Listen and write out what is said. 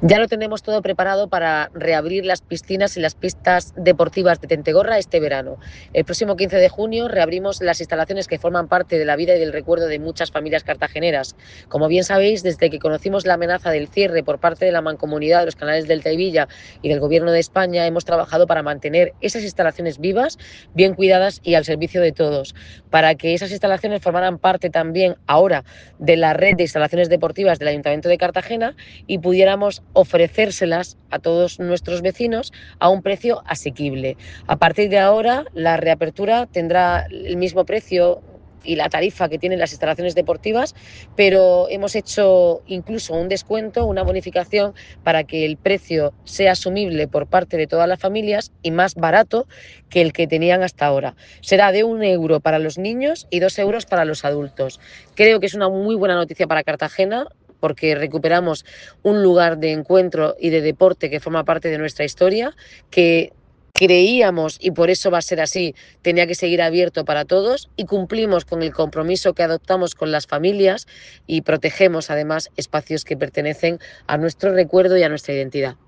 Ya lo tenemos todo preparado para reabrir las piscinas y las pistas deportivas de Tentegorra este verano. El próximo 15 de junio reabrimos las instalaciones que forman parte de la vida y del recuerdo de muchas familias cartageneras. Como bien sabéis, desde que conocimos la amenaza del cierre por parte de la Mancomunidad de los Canales del Taivilla y del Gobierno de España, hemos trabajado para mantener esas instalaciones vivas, bien cuidadas y al servicio de todos, para que esas instalaciones formaran parte también ahora de la red de instalaciones deportivas del Ayuntamiento de Cartagena y pudiéramos ofrecérselas a todos nuestros vecinos a un precio asequible. A partir de ahora, la reapertura tendrá el mismo precio y la tarifa que tienen las instalaciones deportivas, pero hemos hecho incluso un descuento, una bonificación para que el precio sea asumible por parte de todas las familias y más barato que el que tenían hasta ahora. Será de 1 € para los niños y 2 € para los adultos. Creo que es una muy buena noticia para Cartagena, porque recuperamos un lugar de encuentro y de deporte que forma parte de nuestra historia, que creíamos, y por eso va a ser así, tenía que seguir abierto para todos, y cumplimos con el compromiso que adoptamos con las familias y protegemos además espacios que pertenecen a nuestro recuerdo y a nuestra identidad.